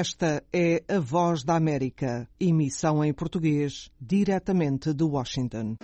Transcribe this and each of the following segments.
Esta é a Voz da América, emissão em português, diretamente de Washington.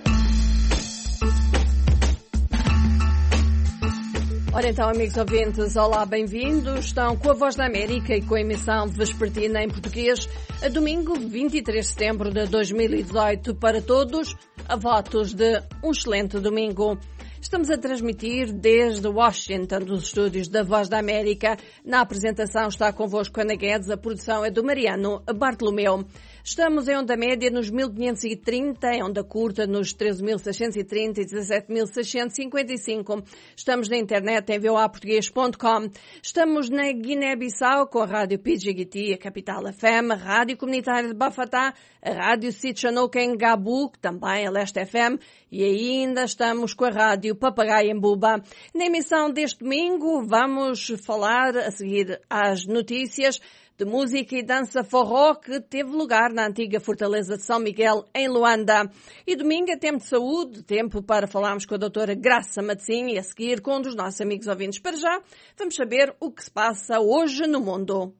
Ora então, amigos ouvintes, olá, bem-vindos. Estão com a Voz da América e com a emissão vespertina em português, a domingo 23 de setembro de 2018, para todos, a votos de um excelente domingo. Estamos a transmitir desde Washington, dos estúdios da Voz da América. Na apresentação está convosco Ana Guedes, a produção é do Mariano Bartolomeu. Estamos em onda média nos 1530, em onda curta nos 13.630 e 17.655. Estamos na internet em voaportugues.com. Estamos na Guiné-Bissau com a Rádio Pidgiguiti, a Capital FM, a Rádio Comunitária de Bafatá, a Rádio Sitchanouk em Gabu, também a Leste FM, e ainda estamos com a Rádio Papagaio em Buba. Na emissão deste domingo vamos falar, a seguir às notícias, de música e dança forró que teve lugar na antiga Fortaleza de São Miguel, em Luanda. E domingo é tempo de saúde, tempo para falarmos com a doutora Graça Matzinho e a seguir com um dos nossos amigos ouvintes. Para já, vamos saber o que se passa hoje no mundo.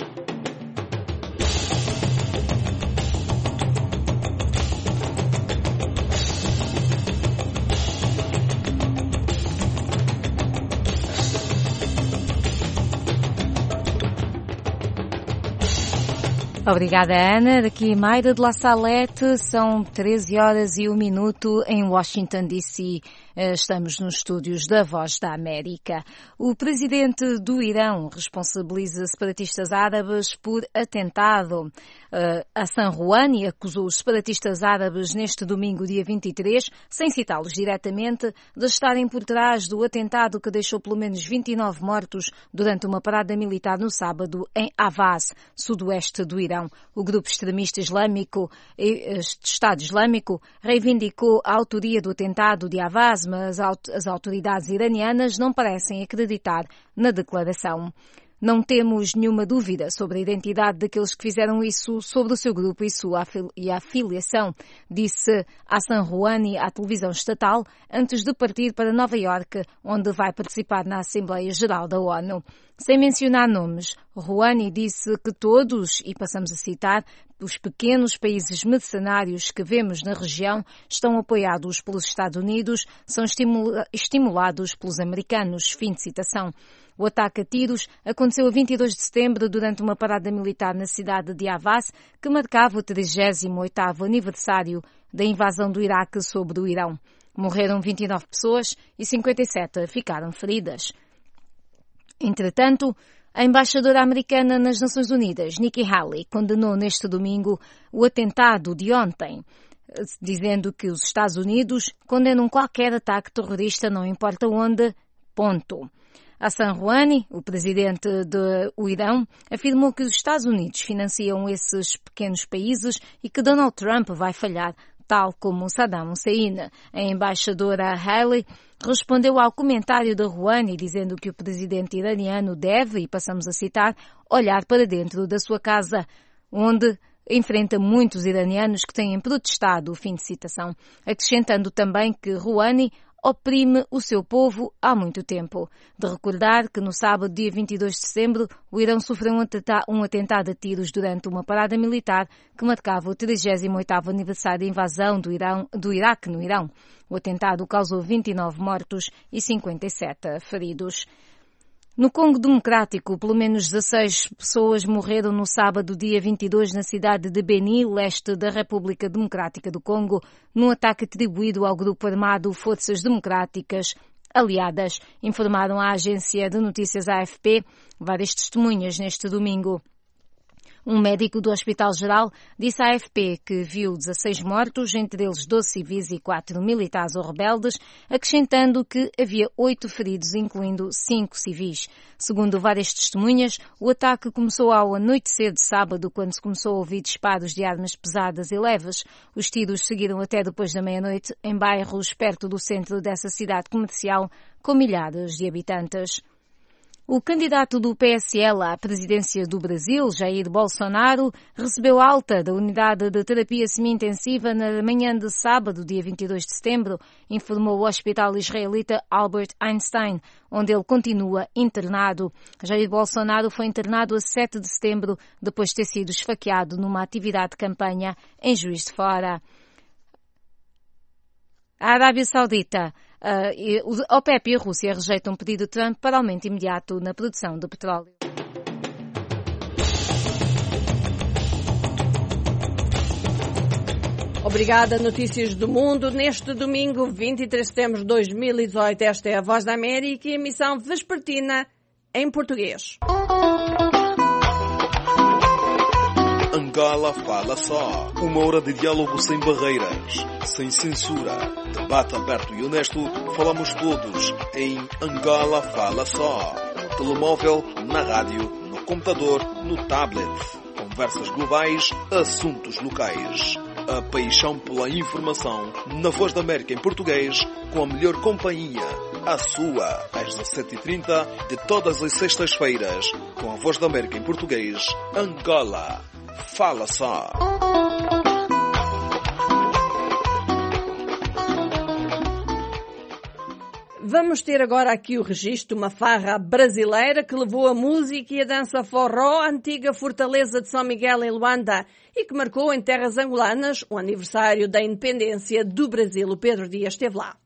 Obrigada, Ana. Daqui Mayra de La Salette, são 13 horas e 1 minuto em Washington, D.C. Estamos nos estúdios da Voz da América. O presidente do Irão responsabiliza separatistas árabes por atentado. Hassan Rouhani acusou os separatistas árabes neste domingo, dia 23, sem citá-los diretamente, de estarem por trás do atentado que deixou pelo menos 29 mortos durante uma parada militar no sábado em Ahvaz, sudoeste do Irão. O grupo extremista islâmico, Estado Islâmico, reivindicou a autoria do atentado de Ahvaz, mas as autoridades iranianas não parecem acreditar na declaração. Não temos nenhuma dúvida sobre a identidade daqueles que fizeram isso, sobre o seu grupo e a afiliação, disse Hassan Rouhani à televisão estatal antes de partir para Nova Iorque, onde vai participar na Assembleia Geral da ONU. Sem mencionar nomes, Rouhani disse que todos, e passamos a citar, os pequenos países mercenários que vemos na região estão apoiados pelos Estados Unidos, são estimulados pelos americanos. Fim de citação. O ataque a tiros aconteceu a 22 de setembro durante uma parada militar na cidade de Ahvaz, que marcava o 38º aniversário da invasão do Iraque sobre o Irão. Morreram 29 pessoas e 57 ficaram feridas. Entretanto, a embaixadora americana nas Nações Unidas, Nikki Haley, condenou neste domingo o atentado de ontem, dizendo que os Estados Unidos condenam qualquer ataque terrorista, não importa onde, ponto. Hassan Rouhani, o presidente do Irão, afirmou que os Estados Unidos financiam esses pequenos países e que Donald Trump vai falhar, tal como Saddam Hussein. A embaixadora Haley respondeu ao comentário de Rouhani, dizendo que o presidente iraniano deve, e passamos a citar, olhar para dentro da sua casa, onde enfrenta muitos iranianos que têm protestado, fim de citação, acrescentando também que Rouhani oprime o seu povo há muito tempo. De recordar que no sábado, dia 22 de setembro, o Irão sofreu um atentado a tiros durante uma parada militar que marcava o 38º aniversário da invasão do Iraque no Irão. O atentado causou 29 mortos e 57 feridos. No Congo Democrático, pelo menos 16 pessoas morreram no sábado, dia 22, na cidade de Beni, leste da República Democrática do Congo, num ataque atribuído ao grupo armado Forças Democráticas Aliadas, informaram a agência de notícias AFP várias testemunhas neste domingo. Um médico do Hospital Geral disse à AFP que viu 16 mortos, entre eles 12 civis e 4 militares ou rebeldes, acrescentando que havia 8 feridos, incluindo 5 civis. Segundo várias testemunhas, o ataque começou ao anoitecer de sábado, quando se começou a ouvir disparos de armas pesadas e leves. Os tiros seguiram até depois da meia-noite, em bairros perto do centro dessa cidade comercial, com milhares de habitantes. O candidato do PSL à presidência do Brasil, Jair Bolsonaro, recebeu alta da unidade de terapia semi-intensiva na manhã de sábado, dia 22 de setembro, informou o hospital israelita Albert Einstein, onde ele continua internado. Jair Bolsonaro foi internado a 7 de setembro, depois de ter sido esfaqueado numa atividade de campanha em Juiz de Fora. A Arábia Saudita, a OPEP e a Rússia rejeitam um pedido de Trump para aumento imediato na produção de petróleo. Obrigada, Notícias do Mundo. Neste domingo, 23 de setembro de 2018, esta é a Voz da América e emissão vespertina em português. Angola Fala Só. Uma hora de diálogo sem barreiras, sem censura. Debate aberto e honesto. Falamos todos em Angola Fala Só. No telemóvel, na rádio, no computador, no tablet. Conversas globais, assuntos locais. A paixão pela informação na Voz da América em português, com a melhor companhia. A sua, às 17h30 de todas as sextas-feiras, com a Voz da América em português, Angola Fala Só. Vamos ter agora aqui o registro de uma farra brasileira que levou a música e a dança forró à antiga fortaleza de São Miguel em Luanda e que marcou em terras angolanas o aniversário da independência do Brasil. O Pedro Dias esteve lá.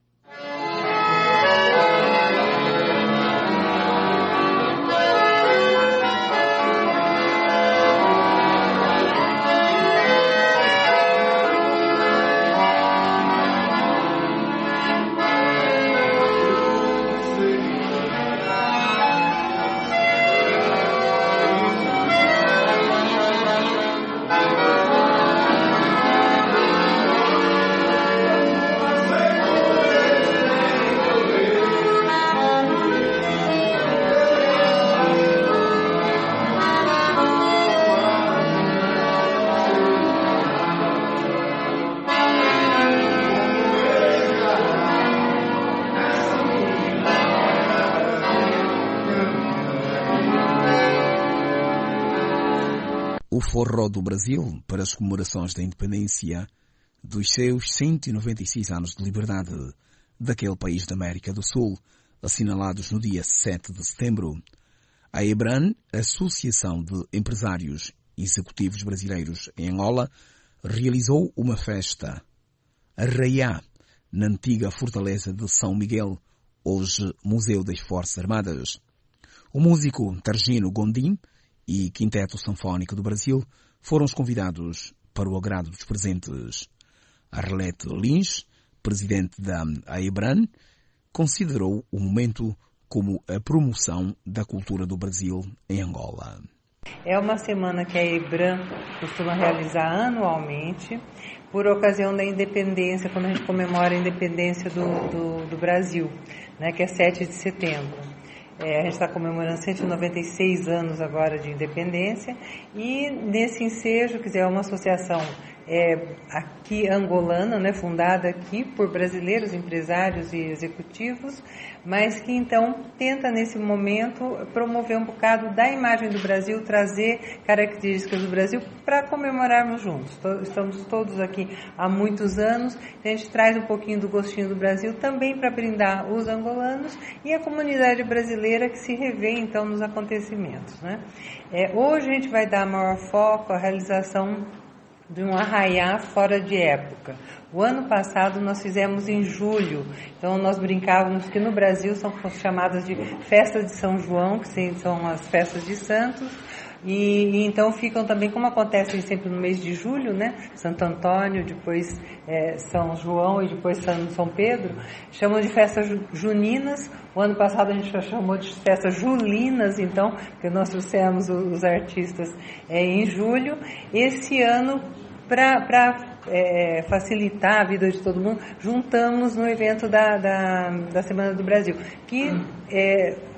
O forró do Brasil, para as comemorações da independência dos seus 196 anos de liberdade daquele país da América do Sul, assinalados no dia 7 de setembro. A EBRAN, Associação de Empresários Executivos Brasileiros em Angola, realizou uma festa arraiá na antiga fortaleza de São Miguel, hoje Museu das Forças Armadas. O músico Targino Gondim e Quinteto Sinfónico do Brasil foram os convidados para o agrado dos presentes. Arlete Lins, presidente da AEBRAN, considerou o momento como a promoção da cultura do Brasil em Angola. É uma semana que a AEBRAN costuma realizar anualmente, por ocasião da independência, quando a gente comemora a independência do Brasil, né, que é 7 de setembro. A gente está comemorando 196 anos agora de independência e nesse ensejo, quer dizer, é uma associação aqui angolana, né, fundada aqui por brasileiros, empresários e executivos, mas que então tenta nesse momento promover um bocado da imagem do Brasil, trazer características do Brasil para comemorarmos juntos. Estamos todos aqui há muitos anos, a gente traz um pouquinho do gostinho do Brasil também para brindar os angolanos e a comunidade brasileira que se revê então nos acontecimentos, né? Hoje a gente vai dar maior foco à realização de um arraiá fora de época. O ano passado nós fizemos em julho, então nós brincávamos que no Brasil são chamadas de festas de São João, que são as festas de santos, e então ficam também, como acontecem sempre no mês de julho, né? Santo Antônio, depois São João e depois São Pedro, chamam de festas juninas. O ano passado a gente já chamou de festas julinas, então, porque nós trouxemos os artistas em julho. Esse ano, para facilitar a vida de todo mundo, juntamos no evento da Semana do Brasil, que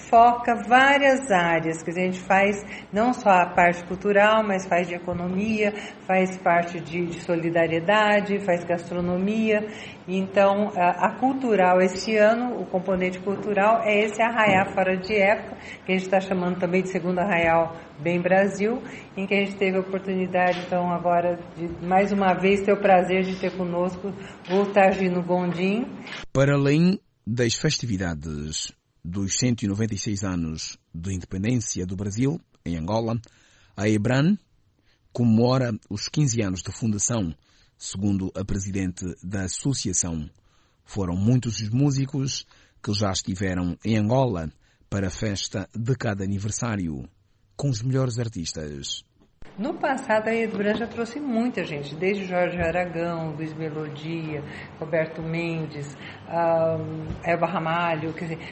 foca várias áreas, quer dizer, a gente faz não só a parte cultural, mas faz de economia, faz parte de solidariedade, faz gastronomia. Então, a cultural esse ano, o componente cultural é esse Arraiá Fora de Época, que a gente está chamando também de Segundo Arraial Bem Brasil, em que a gente teve a oportunidade, então, agora, de mais uma vez ter o prazer de ter conosco o Targino Gondim. Para além das festividades dos 196 anos de independência do Brasil, em Angola, a EBRAN comemora os 15 anos de fundação, segundo a presidente da associação. Foram muitos os músicos que já estiveram em Angola para a festa de cada aniversário, com os melhores artistas. No passado, a EBRAN já trouxe muita gente, desde Jorge Aragão, Luiz Melodia, Roberto Mendes, Elba Ramalho, quer dizer,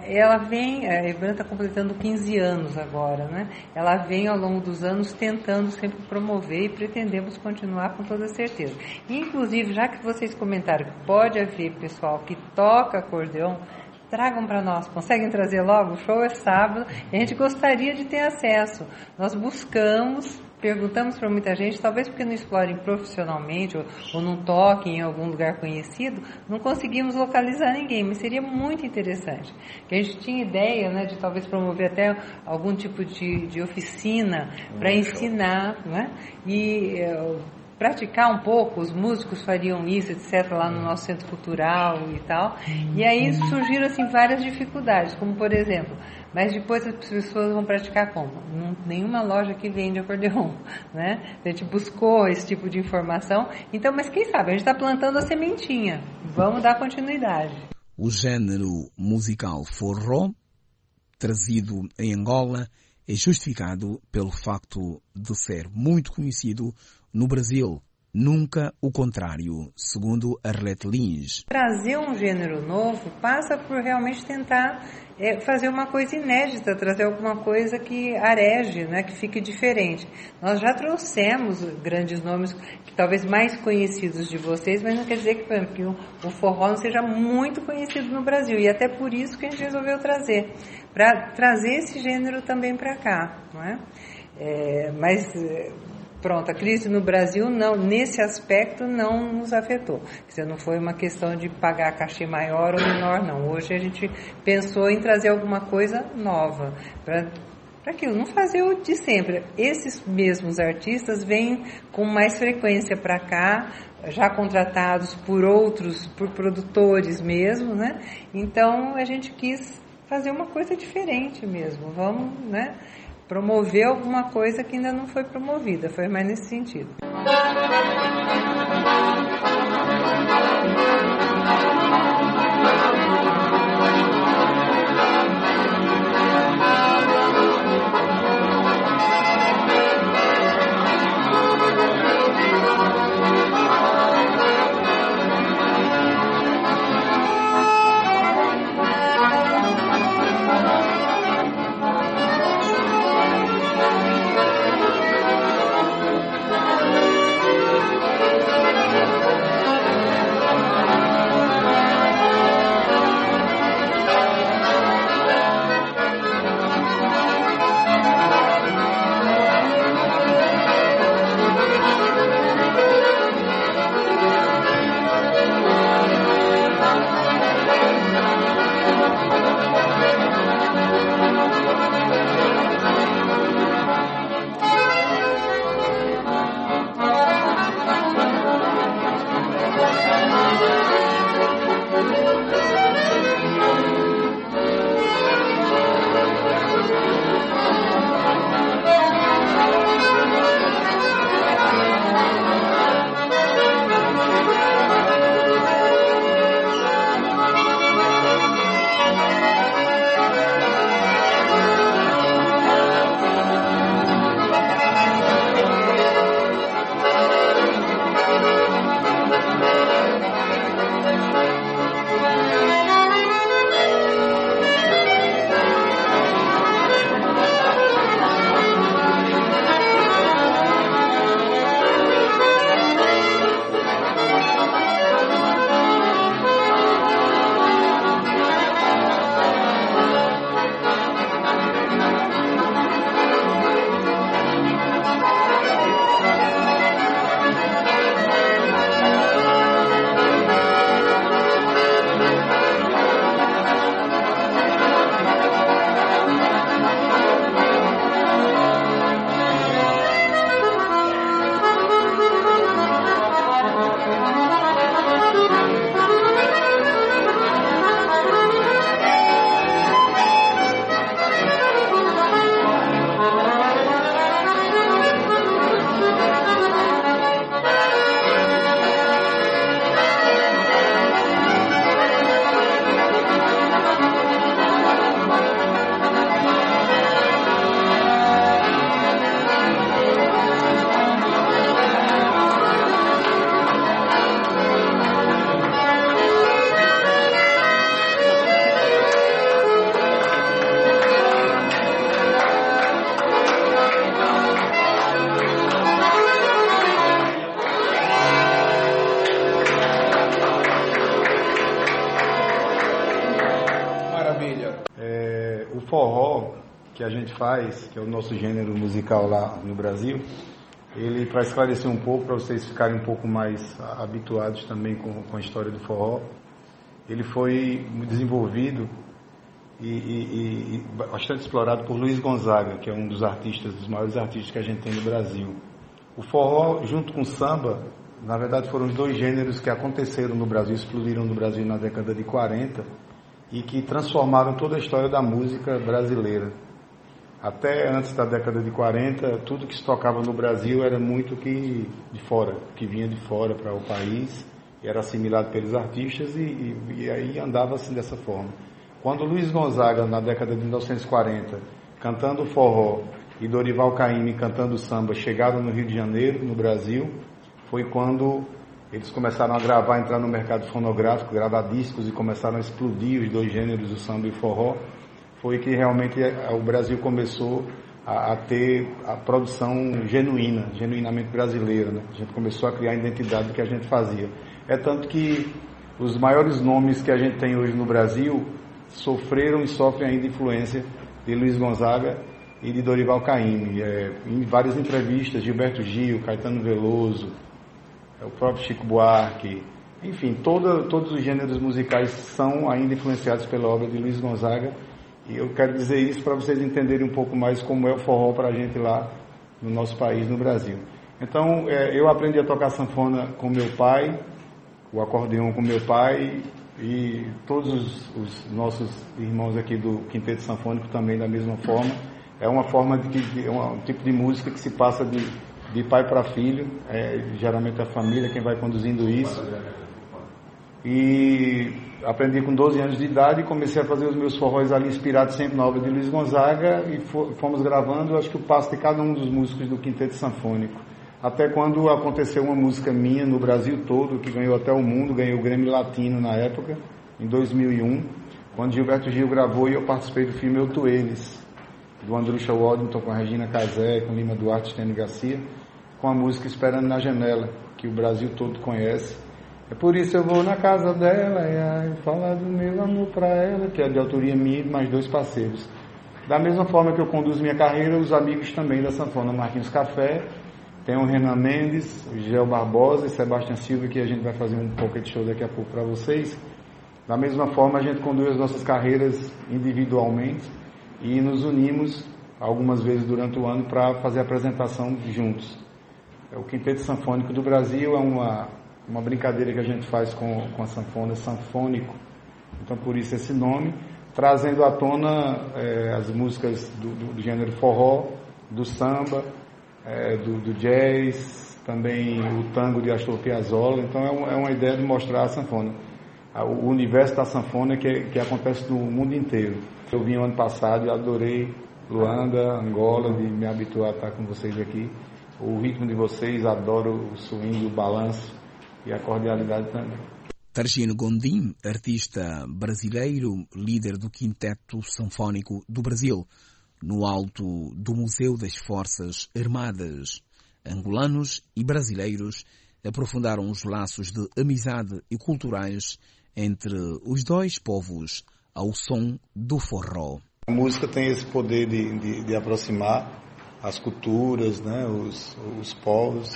a EBRAN está completando 15 anos agora, né? Ela vem ao longo dos anos tentando sempre promover e pretendemos continuar com toda certeza. Inclusive, já que vocês comentaram que pode haver pessoal que toca acordeão, tragam para nós, conseguem trazer logo? O show é sábado e a gente gostaria de ter acesso. Nós buscamos, perguntamos para muita gente, talvez porque não explorem profissionalmente ou não toquem em algum lugar conhecido, não conseguimos localizar ninguém, mas seria muito interessante. Que a gente tinha ideia, né, de talvez promover até algum tipo de oficina para ensinar, né, e praticar um pouco, os músicos fariam isso, etc., lá no nosso centro cultural e tal. E aí surgiram assim, várias dificuldades, como por exemplo, mas depois as pessoas vão praticar como? Nenhuma loja que vende acordeon, né? A gente buscou esse tipo de informação, então, mas quem sabe, a gente está plantando a sementinha, vamos dar continuidade. O gênero musical forró, trazido em Angola, é justificado pelo facto de ser muito conhecido no Brasil, nunca o contrário, segundo Arlette Lins. Trazer um gênero novo passa por realmente tentar fazer uma coisa inédita, trazer alguma coisa que areje, né, que fique diferente. Nós já trouxemos grandes nomes, que talvez mais conhecidos de vocês, mas não quer dizer que o forró não seja muito conhecido no Brasil, e até por isso que a gente resolveu trazer, para trazer esse gênero também para cá, não é? Pronto, a crise no Brasil, não, nesse aspecto, não nos afetou. Quer dizer, não foi uma questão de pagar cachê maior ou menor, não. Hoje a gente pensou em trazer alguma coisa nova, para aquilo, não fazer o de sempre. Esses mesmos artistas vêm com mais frequência para cá, já contratados por produtores mesmo, né? Então a gente quis fazer uma coisa diferente mesmo. Vamos, né, promover alguma coisa que ainda não foi promovida, foi mais nesse sentido. forró que a gente faz, que é o nosso gênero musical lá no Brasil, ele, para esclarecer um pouco, para vocês ficarem um pouco mais habituados também com a história do forró, ele foi desenvolvido e bastante explorado por Luiz Gonzaga, que é um dos maiores artistas que a gente tem no Brasil. O forró, junto com o samba, na verdade foram os dois gêneros que aconteceram no Brasil, explodiram no Brasil na década de 40 e que transformaram toda a história da música brasileira. Até antes da década de 40, tudo que se tocava no Brasil era muito que vinha de fora para o país, e era assimilado pelos artistas e aí andava assim dessa forma. Quando Luiz Gonzaga, na década de 1940, cantando forró, e Dorival Caymmi cantando samba, chegaram no Rio de Janeiro, no Brasil, foi quando eles começaram a gravar, entrar no mercado fonográfico, gravar discos e começaram a explodir os dois gêneros, o samba e o forró. Foi que realmente o Brasil começou a ter a produção genuinamente brasileira, né? A gente começou a criar a identidade do que a gente fazia. É tanto que os maiores nomes que a gente tem hoje no Brasil sofreram e sofrem ainda influência de Luiz Gonzaga e de Dorival Caymmi. Em várias entrevistas, Gilberto Gil, Caetano Veloso, o próprio Chico Buarque, enfim, todos os gêneros musicais são ainda influenciados pela obra de Luiz Gonzaga. E eu quero dizer isso para vocês entenderem um pouco mais como é o forró para a gente lá no nosso país, no Brasil. Então, eu aprendi a tocar sanfona com meu pai, o acordeão com meu pai, e todos os nossos irmãos aqui do Quinteto Sanfônico também da mesma forma. É uma forma um tipo de música que se passa de pai para filho, geralmente a família quem vai conduzindo isso. E aprendi com 12 anos de idade e comecei a fazer os meus forróis ali inspirados sempre na obra de Luiz Gonzaga e fomos gravando, acho que o passo de cada um dos músicos do Quinteto Sanfônico. Até quando aconteceu uma música minha no Brasil todo, que ganhou até o mundo, ganhou o Grammy Latino na época, em 2001, quando Gilberto Gil gravou e eu participei do filme Eu Tu Eles, do Andrucha Waddington com a Regina Casé, com Lima Duarte e Stênio Garcia, com a música Esperando na Janela, que o Brasil todo conhece. É por isso eu vou na casa dela e falar do meu amor pra ela, que é de autoria minha e mais dois parceiros. Da mesma forma que eu conduzo minha carreira, os amigos também da sanfona, Marquinhos Café, tem o Renan Mendes, o Gel Barbosa e Sebastião Silva, que a gente vai fazer um pocket show daqui a pouco para vocês. Da mesma forma, a gente conduz as nossas carreiras individualmente e nos unimos algumas vezes durante o ano para fazer a apresentação juntos. O Quinteto Sanfônico do Brasil é uma brincadeira que a gente faz com a sanfona, sanfônico, então por isso esse nome, trazendo à tona as músicas do gênero forró, do samba, do jazz, também o tango de Astor Piazzolla. Então é uma ideia de mostrar a sanfona, o universo da sanfona que acontece no mundo inteiro. Eu vim ano passado e adorei Luanda, Angola, de me habituar a estar com vocês aqui. O ritmo de vocês, adoro o swing, o balanço e a cordialidade também. Targino Gondim, artista brasileiro, líder do Quinteto Sanfônico do Brasil, no alto do Museu das Forças Armadas. Angolanos e brasileiros aprofundaram os laços de amizade e culturais entre os dois povos ao som do forró. A música tem esse poder de aproximar as culturas, né, os povos,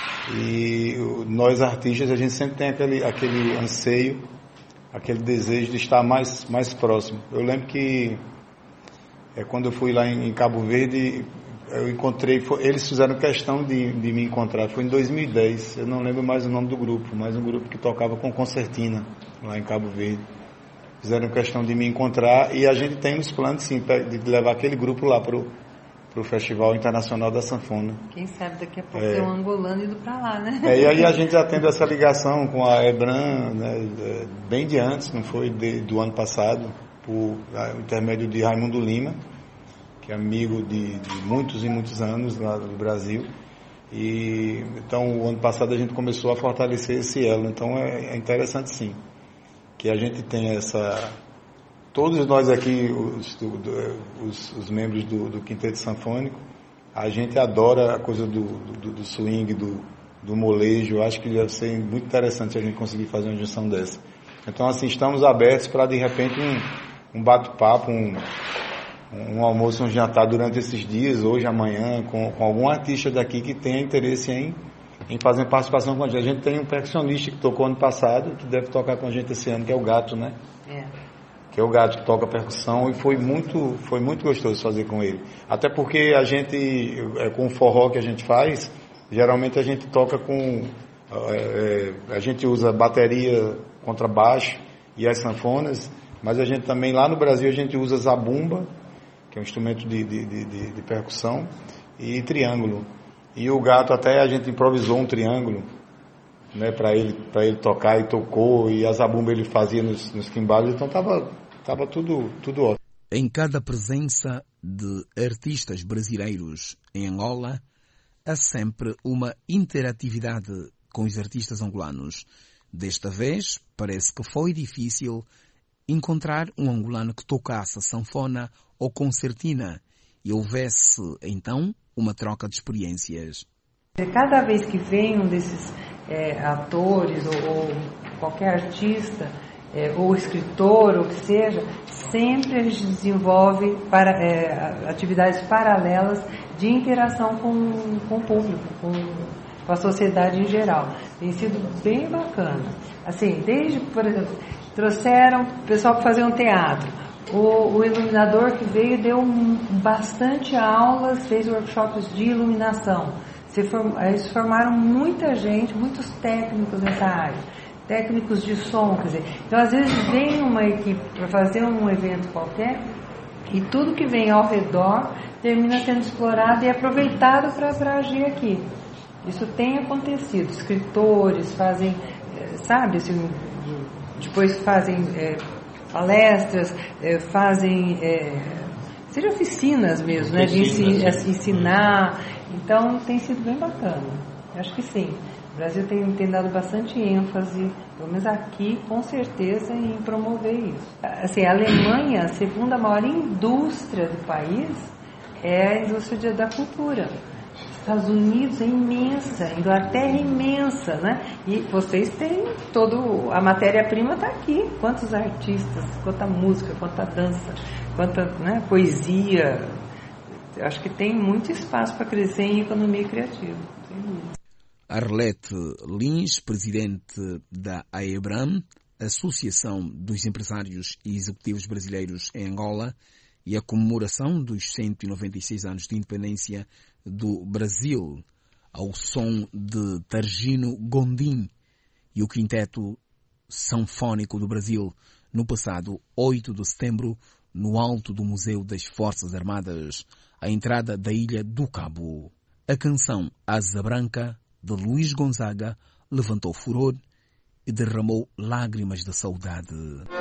e nós artistas a gente sempre tem aquele anseio, aquele desejo de estar mais próximo. Eu lembro que quando eu fui lá em Cabo Verde, eu encontrei, eles fizeram questão de me encontrar, foi em 2010, eu não lembro mais o nome do grupo, mas um grupo que tocava com concertina lá em Cabo Verde. Fizeram questão de me encontrar e a gente tem nos planos sim, de levar aquele grupo lá pro Festival Internacional da Sanfona. Quem sabe daqui a pouco tem um angolano indo para lá, né? E aí a gente já tendo essa ligação com a EBRAM, né, bem de antes, não foi do ano passado, por intermédio de Raimundo Lima, que é amigo de muitos e muitos anos lá do Brasil. E então o ano passado a gente começou a fortalecer esse elo. Então é interessante sim, que a gente tem todos nós aqui, os membros do Quinteto Sanfônico, a gente adora a coisa do swing, do molejo. Acho que deve ser muito interessante a gente conseguir fazer uma junção dessa. Então, assim, estamos abertos para, de repente, um bate-papo, um almoço, um jantar durante esses dias, hoje, amanhã, com algum artista daqui que tenha interesse em fazer participação com a gente. A gente tem um percussionista que tocou ano passado, que deve tocar com a gente esse ano, que é o Gato, né? Que é o Gato que toca percussão, e foi muito gostoso fazer com ele. Até porque a gente, com o forró que a gente faz, geralmente a gente toca com... a gente usa bateria, contrabaixo e as sanfonas, mas a gente também, lá no Brasil, a gente usa zabumba, que é um instrumento de percussão, e triângulo. E o Gato, até a gente improvisou um triângulo, né, para ele tocar, e tocou, e a zabumba ele fazia nos timbalos, então estava tudo ótimo. Em cada presença de artistas brasileiros em Angola, há sempre uma interatividade com os artistas angolanos. Desta vez, parece que foi difícil encontrar um angolano que tocasse sanfona ou concertina e houvesse, então, uma troca de experiências. Cada vez que vem um desses atores ou qualquer artista, ou escritor, ou que seja, sempre a gente desenvolve atividades paralelas de interação com o público, com a sociedade em geral. Tem sido bem bacana. Assim, desde, por exemplo, trouxeram o pessoal para fazer um teatro. O iluminador que veio deu bastante aulas, fez workshops de iluminação. Eles formaram muita gente, muitos técnicos nessa área. Técnicos de som, quer dizer. Então, às vezes, vem uma equipe para fazer um evento qualquer e tudo que vem ao redor termina sendo explorado e aproveitado para agir aqui. Isso tem acontecido. Escritores fazem, sabe, assim, depois fazem palestras, fazem, seja oficinas mesmo, né, de ensinar. Então, tem sido bem bacana. Acho que sim. O Brasil tem dado bastante ênfase, pelo menos aqui, com certeza, em promover isso. Assim, a Alemanha, a segunda maior indústria do país, é a indústria da cultura. Estados Unidos é imensa, a Inglaterra é imensa, né? E vocês têm a matéria-prima está aqui. Quantos artistas, quanta música, quanta dança, quanta, né, poesia. Eu acho que tem muito espaço para crescer em economia criativa. Arlete Lins, presidente da AEBRAM, Associação dos Empresários e Executivos Brasileiros em Angola, e a comemoração dos 196 anos de independência do Brasil, ao som de Targino Gondim e o Quinteto Sanfónico do Brasil, no passado 8 de setembro, no alto do Museu das Forças Armadas, à entrada da Ilha do Cabo. A canção Asa Branca, de Luís Gonzaga, levantou furor e derramou lágrimas de saudade.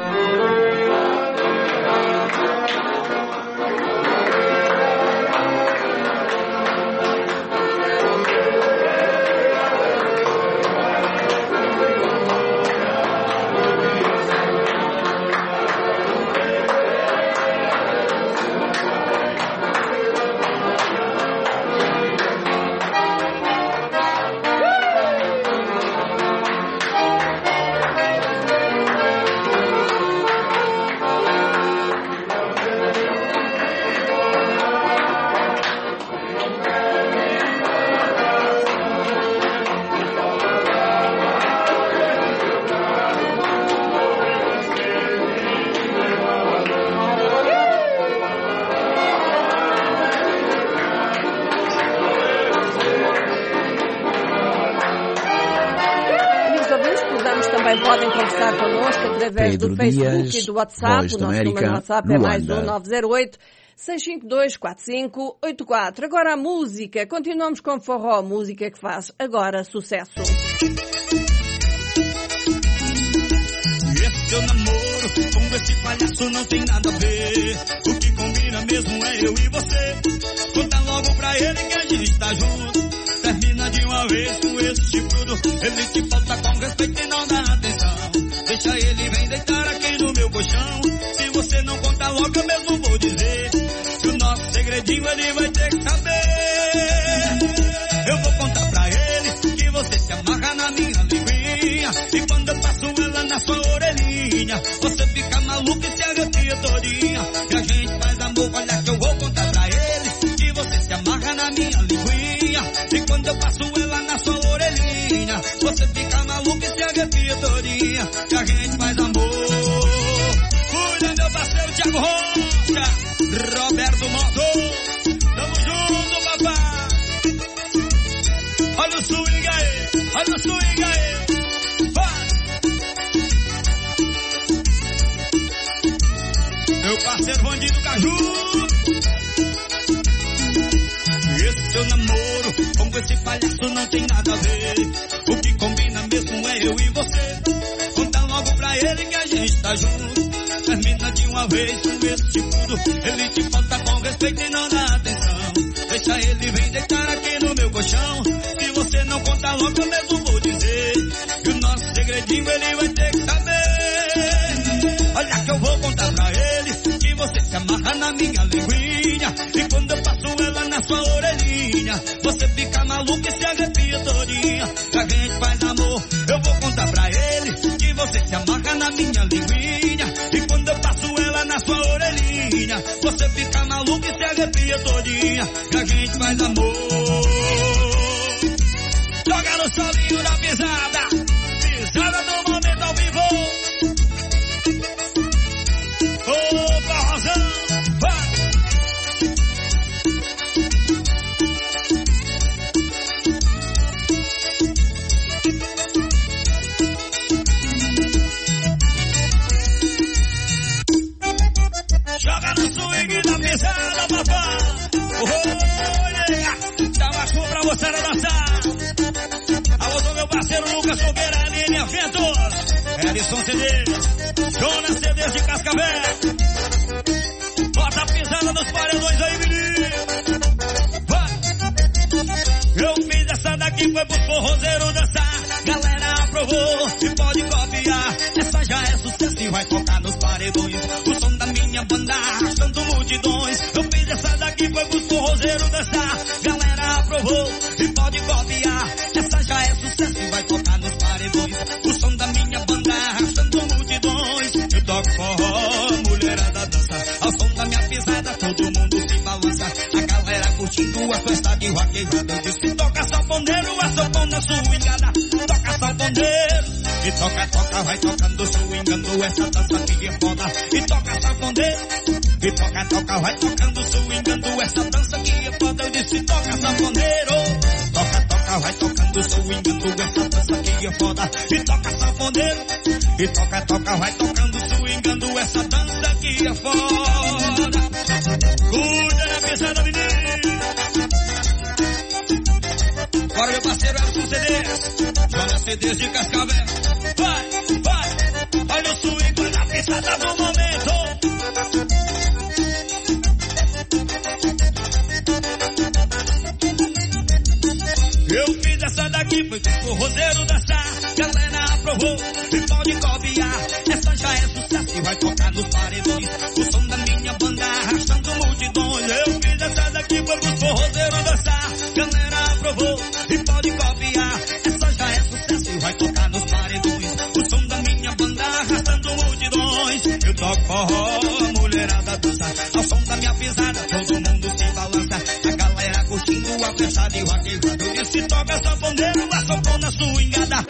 Podem conversar connosco através do Facebook Dias, e do WhatsApp. O nosso número do WhatsApp é mais 1-908-652-4584. Agora a música. Continuamos com forró, música que faz agora sucesso. Esse seu namoro com esse palhaço não tem nada a ver. O que combina mesmo é eu e você. Conta logo pra ele que a gente tá junto. Termina de uma vez com esse chifrudo. Ele te falta com respeito e não dá atenção. Deixa ele vem deitar aqui no meu colchão. Se você não contar logo eu mesmo vou dizer. Que o nosso segredinho ele vai ter que saber. Eu vou contar pra ele que você se amarra na minha linguinha. E quando eu passo ela na sua orelhinha, você fica maluco e se arrepia todinha. E a gente faz amor, olha que eu todinha que a gente faz amor. Cuida meu parceiro Thiago Rocha, Roberto Motor. Tamo junto, papai. Olha o swing aí, olha o swing aí. Vai. Meu parceiro Bandido Caju. Esse seu namoro com esse palhaço não tem nada a ver. O que combina mesmo é eu e você. Conta logo pra ele que a gente tá junto. Termina de uma vez com esse tipo. Ele te falta com respeito e não dá atenção. Deixa ele vir deitar aqui no meu colchão. Se você não conta logo eu mesmo vou dizer. E o nosso segredinho ele vai ter que saber. Olha que eu vou contar pra ele que você se amarra na minha linguinha. E quando eu passo ela na sua orelhinha, você fica maluco e se arrepia todinha. A gente faz amor. Eu vou contar pra ele que você se amarra na minha linguinha. E quando eu passo ela na sua orelhinha, você fica maluco e se arrepia todinha. A gente faz amor. Joga no solinho da pisada, pisada do momento ao vivo. Opa, Rosão, vai! Joga no swing da pisada, papai. Dá uma cor pra você dançar. Alô, meu parceiro Lucas Fogueira, LN Eventos, Edson CDs, Jonas CDs de Cascavel. Bota a pisada dos paredões aí, menino. Vai. Eu fiz essa daqui, foi pros forrozeiros dançar. Galera aprovou e pode copiar. Essa já é sucesso e vai tocar nos paredões. O som da minha banda arrastando multidões. Eu fiz essa daqui, foi pros forrozeiros dançar. Galera aprovou e pode copiar. Essa já é sucesso e vai tocar nos paredões. O som da minha banda arrastando multidões. Eu toco forró, mulherada dança. Ao som da minha pisada todo mundo se balança. A galera curtindo a festa de rock e roda. Eu disse toca sanfoneiro, a sanfona swingada. Toca sanfoneiro e toca, vai tocando, swingando essa dança que é foda. E toca sanfoneiro e toca, vai tocando, swingando essa dança que é foda. Eu disse toca sanfoneiro, toca, vai tocando, swingando essa dança que é foda. E toca sanfoneiro e toca, vai tocando, swingando essa dança que é foda. Cuida da pisada, menino. Bora, meu parceiro Edson CDs, Jonas CDs de Cascavel. Vai, vai, olha o swing, olha a pisada do momento. Eu fiz essa daqui, foi pro forrozeiro dançar. Galera aprovou e pode copiar. Essa já é sucesso e vai tocar nos paredões. O som da minha banda arrastando multidões. Eu fiz essa daqui, foi pro forrozeiro dançar. Galera aprovou e pode copiar. Essa já é sucesso e vai tocar nos paredões. O som da minha banda arrastando multidões. Eu toco forró, mulherada dança. Ao som da minha pisada todo mundo se balança. A galera curtindo a festa de rock e roll. Eu disse toca sanfoneiro, a sanfona swingada.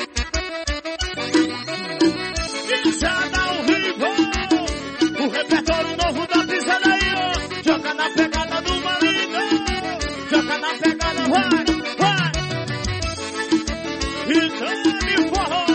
Pisada ao vivo, o repertório novo da pisada aí, ó. Joga na pegada do marido, joga na pegada, vai, vai. E dá-me forró.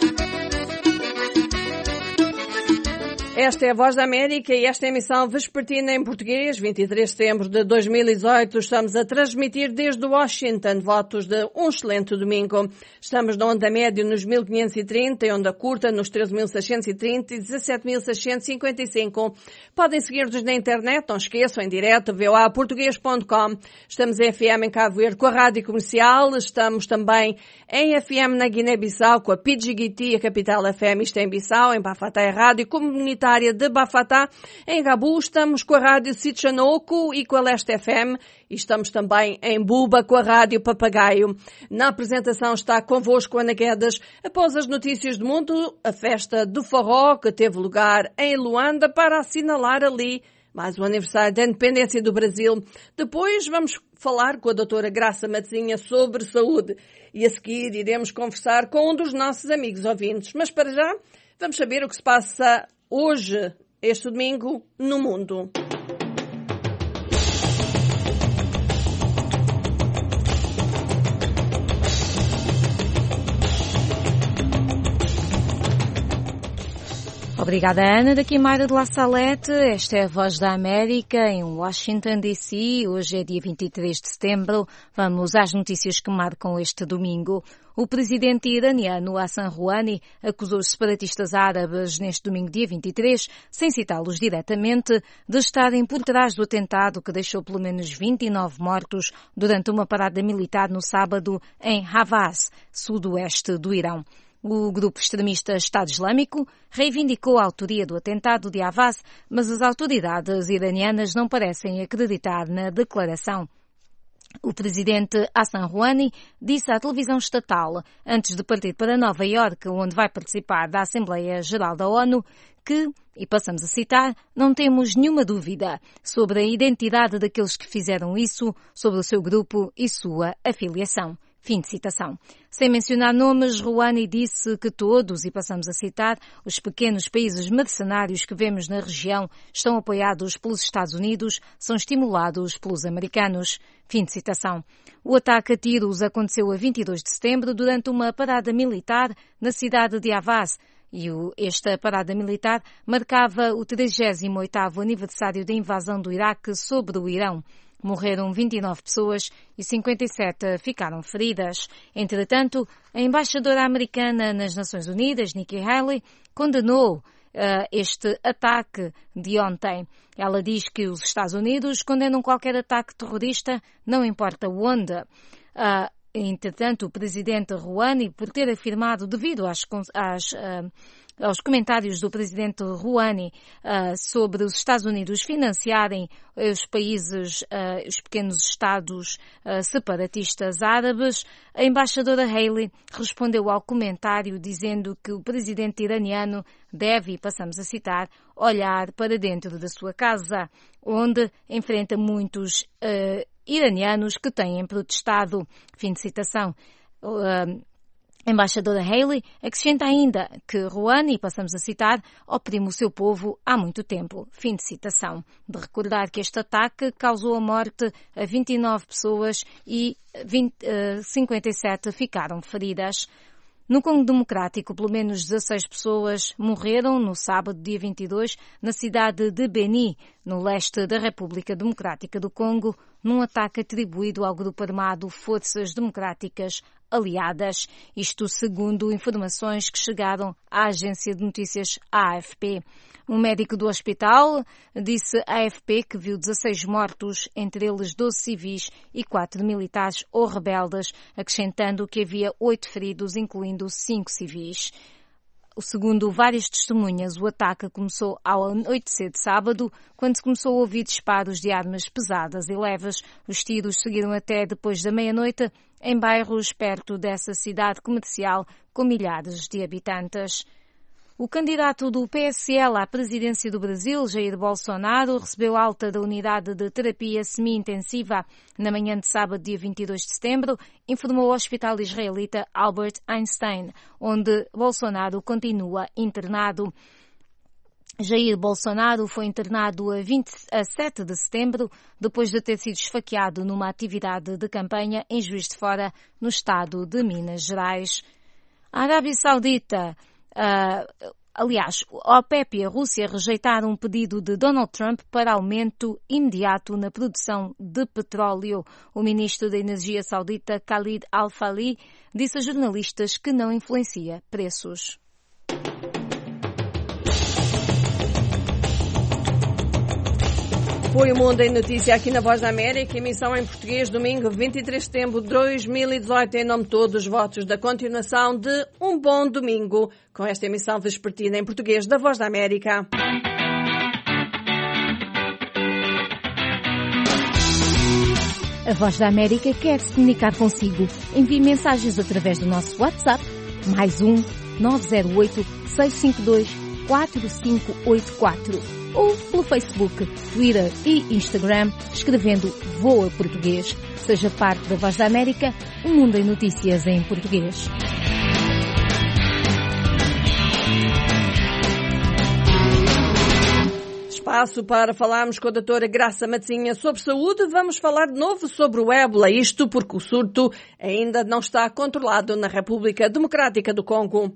Esta é a Voz da América e esta é a emissão vespertina em português, 23 de setembro de 2018. Estamos a transmitir desde Washington. Votos de um excelente domingo. Estamos na onda média nos 1530 e onda curta nos 13.630 e 17.655. Podem seguir-nos na internet, não esqueçam, em direto, voaportuguês.com. Estamos em FM em Cabo Verde com a Rádio Comercial. Estamos também em FM na Guiné-Bissau com a Pidjigiti, a Capital FM. Isto é em Bissau, em Bafatá é Rádio Comunitária de Bafatá. Em Gabu estamos com a Rádio Sitchanoco e com a Leste FM. E estamos também em Buba com a Rádio Papagaio. Na apresentação está convosco Ana Guedes. Após as notícias do mundo, a festa do forró que teve lugar em Luanda para assinalar ali mais um aniversário da independência do Brasil. Depois vamos falar com a doutora Graça Matezinha sobre saúde. E a seguir iremos conversar com um dos nossos amigos ouvintes. Mas para já, vamos saber o que se passa hoje, este domingo, no mundo. Obrigada, Ana. Daqui Mayra de La Salete. Esta é a Voz da América em Washington, D.C. Hoje é dia 23 de setembro. Vamos às notícias que marcam este domingo. O presidente iraniano Hassan Rouhani acusou os separatistas árabes neste domingo, dia 23, sem citá-los diretamente, de estarem por trás do atentado que deixou pelo menos 29 mortos durante uma parada militar no sábado em Havas, sudoeste do Irão. O grupo extremista Estado Islâmico reivindicou a autoria do atentado de Havas, mas as autoridades iranianas não parecem acreditar na declaração. O presidente Hassan Rouhani disse à televisão estatal, antes de partir para Nova Iorque, onde vai participar da Assembleia Geral da ONU, que, e passamos a citar, não temos nenhuma dúvida sobre a identidade daqueles que fizeram isso, sobre o seu grupo e sua afiliação. Fim de citação. Sem mencionar nomes, Rouhani disse que todos, e passamos a citar, os pequenos países mercenários que vemos na região estão apoiados pelos Estados Unidos, são estimulados pelos americanos. Fim de citação. O ataque a tiros aconteceu a 22 de setembro durante uma parada militar na cidade de Havas, e esta parada militar marcava o 38º aniversário da invasão do Iraque sobre o Irão. Morreram 29 pessoas e 57 ficaram feridas. Entretanto, a embaixadora americana nas Nações Unidas, Nikki Haley, condenou este ataque de ontem. Ela diz que os Estados Unidos condenam qualquer ataque terrorista, não importa onde. Entretanto, o presidente Rouhani, por ter afirmado, devido aos comentários do presidente Rouhani sobre os Estados Unidos financiarem os países, os pequenos estados separatistas árabes, a embaixadora Haley respondeu ao comentário dizendo que o presidente iraniano deve, e passamos a citar, olhar para dentro da sua casa, onde enfrenta muitos iranianos que têm protestado. Fim de citação. A embaixadora Haley acrescenta ainda que Rouhani, passamos a citar, oprime o seu povo há muito tempo. Fim de citação. De recordar que este ataque causou a morte a 29 pessoas e 57 ficaram feridas. No Congo Democrático, pelo menos 16 pessoas morreram no sábado, dia 22, na cidade de Beni, no leste da República Democrática do Congo, num ataque atribuído ao grupo armado Forças Democráticas Aliadas. Isto segundo informações que chegaram à agência de notícias AFP. Um médico do hospital disse à AFP que viu 16 mortos, entre eles 12 civis e 4 militares ou rebeldes, acrescentando que havia 8 feridos, incluindo 5 civis. Segundo várias testemunhas, o ataque começou ao anoitecer de sábado, quando se começou a ouvir disparos de armas pesadas e leves. Os tiros seguiram até depois da meia-noite, em bairros perto dessa cidade comercial com milhares de habitantes. O candidato do PSL à presidência do Brasil, Jair Bolsonaro, recebeu alta da unidade de terapia semi-intensiva na manhã de sábado, dia 22 de setembro, informou o hospital israelita Albert Einstein, onde Bolsonaro continua internado. Jair Bolsonaro foi internado a 7 de setembro, depois de ter sido esfaqueado numa atividade de campanha em Juiz de Fora, no estado de Minas Gerais. A Arábia Saudita... Aliás, a OPEP e a Rússia rejeitaram um pedido de Donald Trump para aumento imediato na produção de petróleo. O ministro da Energia saudita, Khalid Al-Falih, disse a jornalistas que não influencia preços. Foi o Mundo em Notícia aqui na Voz da América, emissão em português, domingo 23 de setembro de 2018. Em nome de todos, votos da continuação de um bom domingo, com esta emissão vespertina em português da Voz da América. A Voz da América quer se comunicar consigo. Envie mensagens através do nosso WhatsApp, +1 908 652 4584 ou pelo Facebook, Twitter e Instagram, escrevendo VOA Português. Seja parte da Voz da América, um mundo em notícias em português. Espaço para falarmos com a doutora Graça Matzinha sobre saúde. Vamos falar de novo sobre o ébola, isto porque o surto ainda não está controlado na República Democrática do Congo.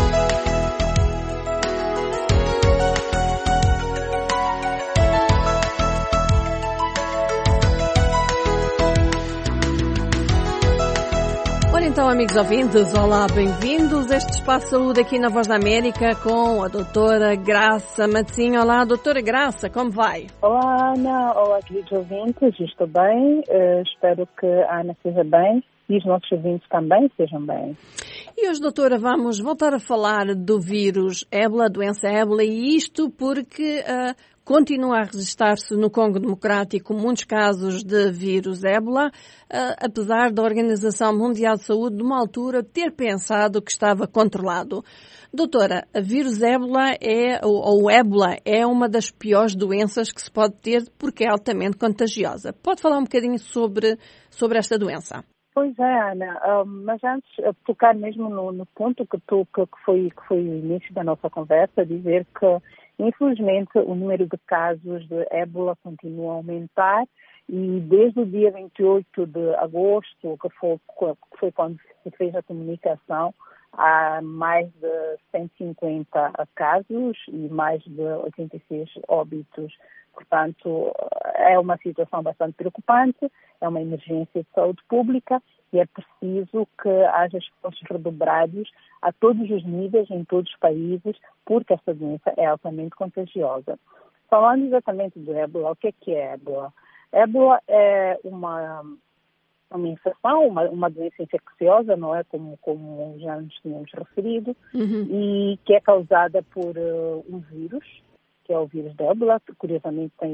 Então, amigos ouvintes, olá, bem-vindos a este Espaço Saúde aqui na Voz da América com a doutora Graça Matzinha. Olá, doutora Graça, como vai? Olá, Ana. Olá, queridos ouvintes. Estou bem. Espero que a Ana esteja bem e os nossos ouvintes também estejam bem. E hoje, doutora, vamos voltar a falar do vírus ébola, doença ébola, e isto porque continua a registrar-se no Congo Democrático muitos casos de vírus ébola, apesar da Organização Mundial de Saúde, de uma altura, ter pensado que estava controlado. Doutora, a vírus ébola ou ébola é uma das piores doenças que se pode ter porque é altamente contagiosa. Pode falar um bocadinho sobre esta doença? Pois é, Ana, mas antes de tocar mesmo no ponto que foi o início da nossa conversa, dizer que infelizmente o número de casos de ébola continua a aumentar e desde o dia 28 de agosto, que foi quando se fez a comunicação, há mais de 150 casos e mais de 86 óbitos. Portanto, é uma situação bastante preocupante, é uma emergência de saúde pública e é preciso que haja esforços redobrados a todos os níveis, em todos os países, porque esta doença é altamente contagiosa. Falando exatamente do ébola, o que é ébola? Ébola é uma infecção, uma doença infecciosa, não é? Como já nos tínhamos referido, e que é causada por um vírus, que é o vírus da ébola, que curiosamente tem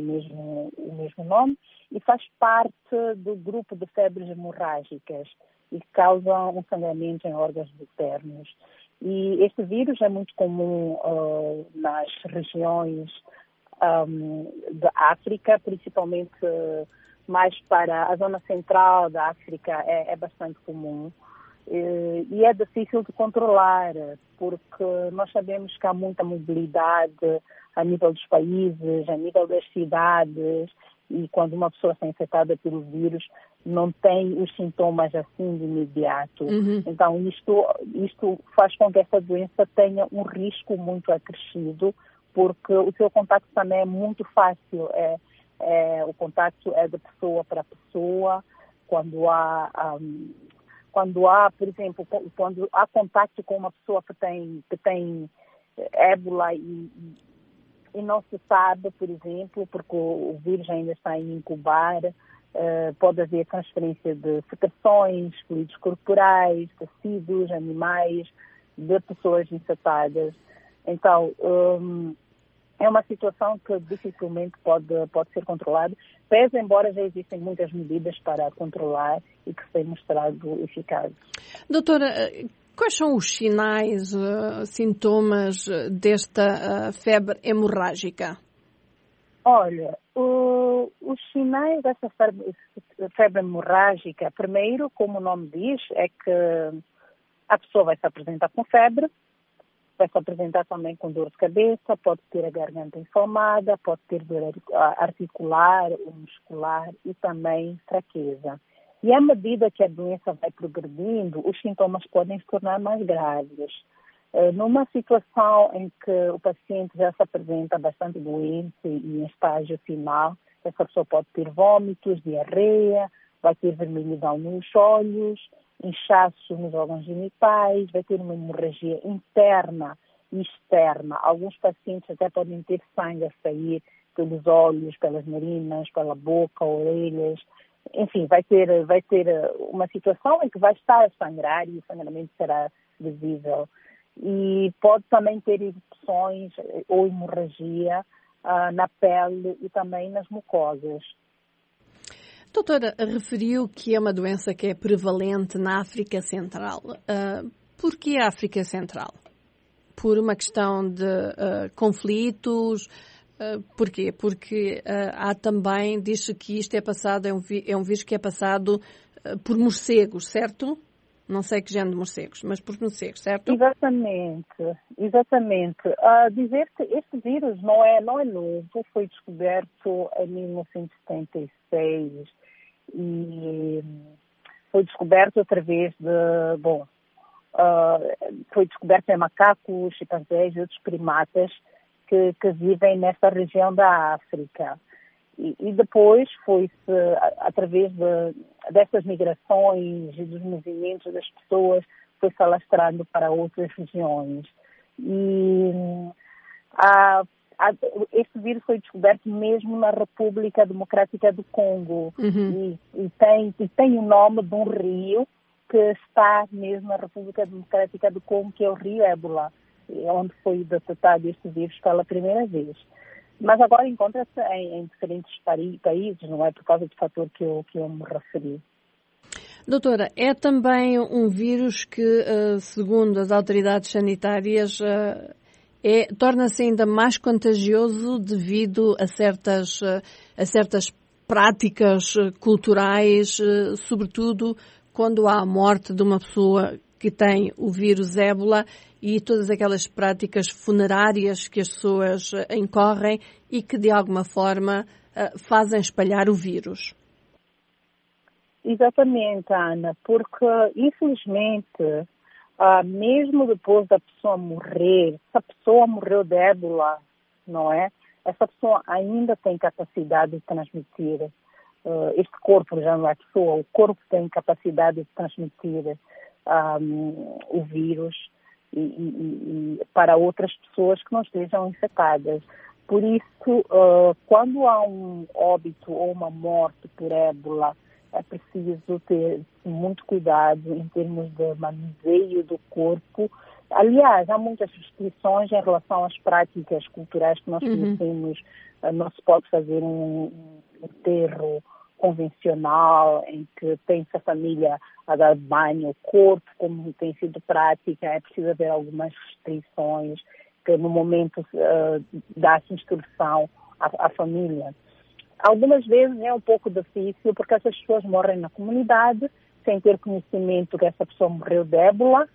o mesmo nome, e faz parte do grupo de febres hemorrágicas e causa um sangramento em órgãos internos. E este vírus é muito comum nas regiões da África, principalmente mais para a zona central da África é bastante comum. E é difícil de controlar, porque nós sabemos que há muita mobilidade a nível dos países, a nível das cidades, e quando uma pessoa está infectada pelo vírus, não tem os sintomas assim de imediato. Então, isto faz com que essa doença tenha um risco muito acrescido, porque o seu contacto também é muito fácil. O contacto é de pessoa para pessoa. Quando há, por exemplo, quando há contacto com uma pessoa que tem ébola e não se sabe, por exemplo, porque o vírus ainda está em incubar, pode haver transferência de secreções, fluidos corporais, tecidos, animais, de pessoas infectadas. Então, é uma situação que dificilmente pode ser controlada, pese embora já existem muitas medidas para controlar e que se têm mostrado eficazes. Doutora, quais são os sinais, sintomas desta febre hemorrágica? Olha, os sinais dessa febre hemorrágica, primeiro, como o nome diz, é que a pessoa vai se apresentar com febre, vai se apresentar também com dor de cabeça, pode ter a garganta inflamada, pode ter dor articular ou muscular e também fraqueza. E à medida que a doença vai progredindo, os sintomas podem se tornar mais graves. Numa situação em que o paciente já se apresenta bastante doente e em estágio final, essa pessoa pode ter vômitos, diarreia, vai ter vermelhidão nos olhos, inchaço nos órgãos genitais, vai ter uma hemorragia interna e externa. Alguns pacientes até podem ter sangue a sair pelos olhos, pelas narinas, pela boca, orelhas. Enfim, vai ter uma situação em que vai estar a sangrar e o sangramento será visível. E pode também ter erupções ou hemorragia na pele e também nas mucosas. Doutora, referiu que é uma doença que é prevalente na África Central. Por que a África Central? por uma questão de conflitos. Porquê? Porque há também, diz-se que isto é passado, é um vírus que é passado por morcegos, certo? Não sei que género de morcegos, mas por morcegos, certo? Exatamente. Dizer que este vírus não é novo, foi descoberto em 1976 e foi descoberto através de, foi descoberto em macacos, chimpanzés e outros primatas que vivem nesta região da África. E depois foi-se, através dessas migrações e dos movimentos das pessoas, foi-se alastrando para outras regiões. E este vírus foi descoberto mesmo na República Democrática do Congo. Uhum. E tem o nome de um rio que está mesmo na República Democrática do Congo, que é o Rio Ébola, onde foi detectado este vírus pela primeira vez. Mas agora encontra-se em diferentes países, não é por causa do fator que eu me referi. Doutora, é também um vírus que, segundo as autoridades sanitárias, torna-se ainda mais contagioso devido a certas práticas culturais, sobretudo quando há a morte de uma pessoa que tem o vírus ébola e todas aquelas práticas funerárias que as pessoas incorrem e que de alguma forma fazem espalhar o vírus. Exatamente, Ana, porque infelizmente, mesmo depois da pessoa morrer, se a pessoa morreu de ébola, não é? Essa pessoa ainda tem capacidade de transmitir, este corpo já não é pessoa, o corpo tem capacidade de transmitir o vírus e para outras pessoas que não estejam infectadas. Por isso, quando há um óbito ou uma morte por ébola, é preciso ter muito cuidado em termos de manuseio do corpo. Aliás, há muitas restrições em relação às práticas culturais que nós conhecemos. Não se pode fazer um enterro convencional em que tem-se a família a dar banho ao corpo, como tem sido prática. É preciso haver algumas restrições que no momento dá-se instrução à família. Algumas vezes é um pouco difícil porque essas pessoas morrem na comunidade sem ter conhecimento que essa pessoa morreu de ébola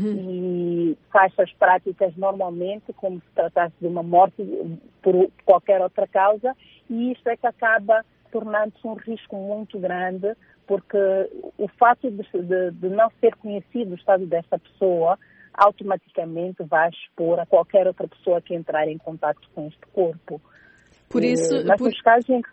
e faz as práticas normalmente como se tratasse de uma morte por qualquer outra causa, e isto é que acaba tornando-se um risco muito grande, porque o fato de não ser conhecido o estado dessa pessoa automaticamente vai expor a qualquer outra pessoa que entrar em contato com este corpo. Por isso, nos casos em que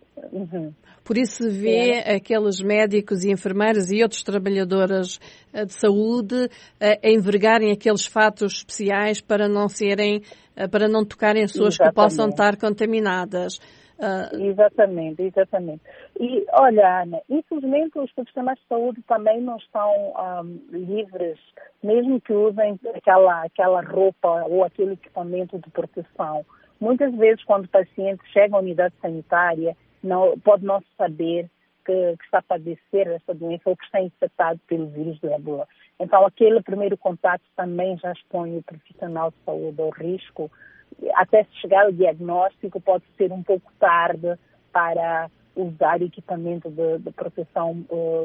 por isso se vê aqueles médicos e enfermeiras e outros trabalhadores de saúde a envergarem aqueles fatos especiais para não tocarem pessoas que possam estar contaminadas. Exatamente. E olha, Ana, infelizmente os profissionais de saúde também não estão livres, mesmo que usem aquela roupa ou aquele equipamento de proteção. Muitas vezes, quando o paciente chega à unidade sanitária, pode não saber que está a padecer essa doença ou que está infectado pelo vírus do ébola. Então, aquele primeiro contato também já expõe o profissional de saúde ao risco. Até se chegar ao diagnóstico, pode ser um pouco tarde para usar equipamento de proteção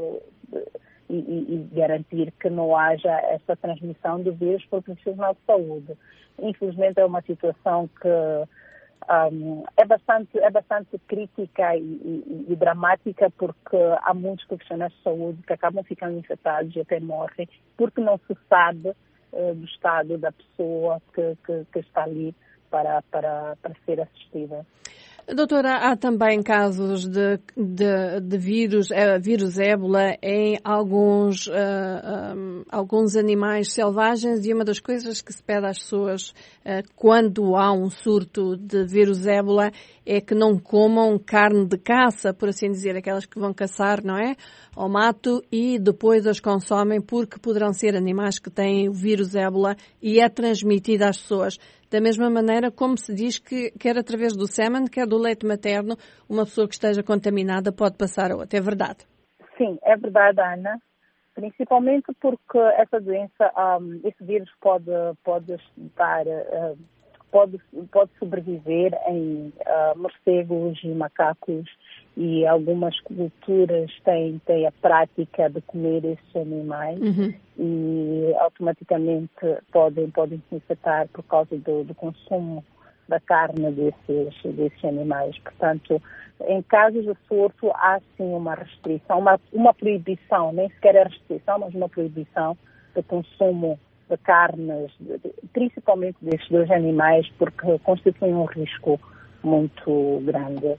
e garantir que não haja essa transmissão do vírus para o profissional de saúde. Infelizmente é uma situação que é bastante crítica e dramática, porque há muitos profissionais de saúde que acabam ficando infectados e até morrem porque não se sabe do estado da pessoa que está ali para ser assistida. Doutora, há também casos de vírus ébola em alguns animais selvagens, e uma das coisas que se pede às pessoas quando há um surto de vírus ébola é que não comam carne de caça, por assim dizer, aquelas que vão caçar, não é? Ao mato, e depois as consomem, porque poderão ser animais que têm o vírus ébola e é transmitido às pessoas. Da mesma maneira como se diz que quer através do sêmen, quer do leite materno, uma pessoa que esteja contaminada pode passar a outra. É verdade? Sim, é verdade, Ana. principalmente porque essa doença, esse vírus pode sobreviver em morcegos e macacos, e algumas culturas têm a prática de comer esses animais e automaticamente podem se infectar por causa do consumo da carne desses animais. Portanto, em casos de surto, há sim uma restrição, uma proibição, nem sequer é restrição, mas uma proibição de consumo de carnes, principalmente destes dois animais, porque constituem um risco muito grande.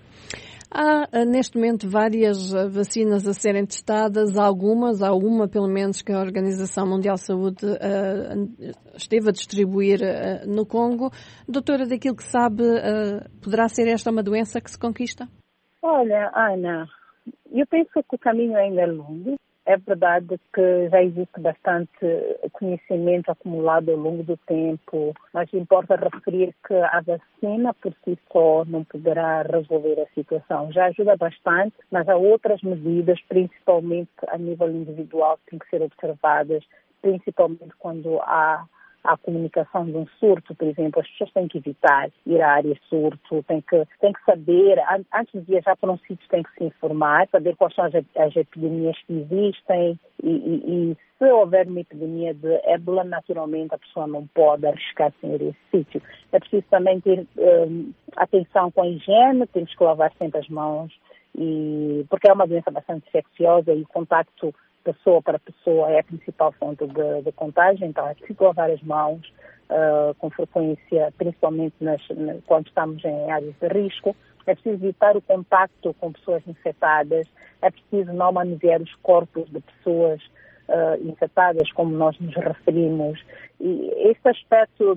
Há, neste momento, várias vacinas a serem testadas, há uma pelo menos que a Organização Mundial de Saúde esteve a distribuir no Congo. Doutora, daquilo que sabe, poderá ser esta uma doença que se conquista? Olha, Ana, eu penso que o caminho ainda é longo. É verdade que já existe bastante conhecimento acumulado ao longo do tempo, mas importa referir que a vacina por si só não poderá resolver a situação. Já ajuda bastante, mas há outras medidas, principalmente a nível individual, que têm que ser observadas, principalmente quando há a comunicação de um surto, por exemplo. As pessoas têm que evitar ir à área de surto, têm que saber, antes de viajar para um sítio, têm que se informar, saber quais são as epidemias que existem e se houver uma epidemia de ébola, naturalmente a pessoa não pode arriscar sem ir a esse sítio. É preciso também ter atenção com a higiene, temos que lavar sempre as mãos, porque é uma doença bastante infecciosa e o contacto pessoa para pessoa é a principal fonte de contágio, então é preciso lavar as mãos com frequência, principalmente quando estamos em áreas de risco. É preciso evitar o contacto com pessoas infectadas, é preciso não manusear os corpos de pessoas infectadas, como nós nos referimos. E este aspecto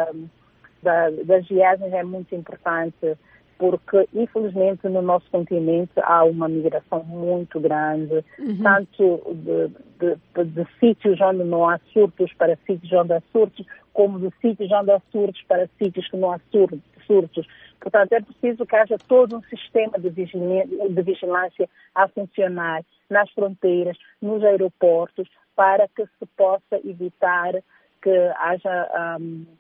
das viagens é muito importante, porque, infelizmente, no nosso continente há uma migração muito grande, tanto de sítios onde não há surtos para sítios onde há surtos, como de sítios onde há surtos para sítios que não há surtos. Portanto, é preciso que haja todo um sistema de vigilância a funcionar nas fronteiras, nos aeroportos, para que se possa evitar que haja